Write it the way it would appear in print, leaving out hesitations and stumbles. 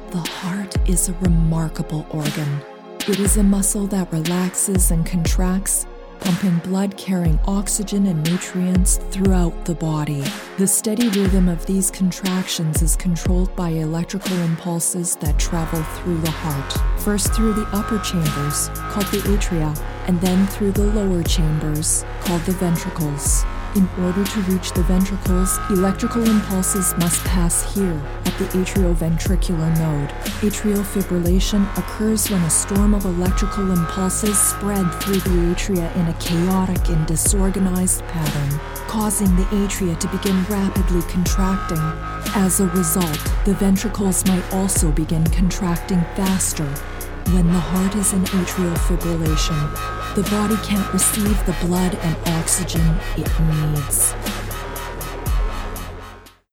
The heart is a remarkable organ. It is a muscle that relaxes and contracts, pumping blood carrying oxygen and nutrients throughout the body. The steady rhythm of these contractions is controlled by electrical impulses that travel through the heart, first through the upper chambers, called the atria, and then through the lower chambers, called the ventricles. In order to reach the ventricles, electrical impulses must pass here at the atrioventricular node. Atrial fibrillation occurs when a storm of electrical impulses spread through the atria in a chaotic and disorganized pattern, causing the atria to begin rapidly contracting. As a result, the ventricles might also begin contracting faster. When the heart is in atrial fibrillation, the body can't receive the blood and oxygen it needs.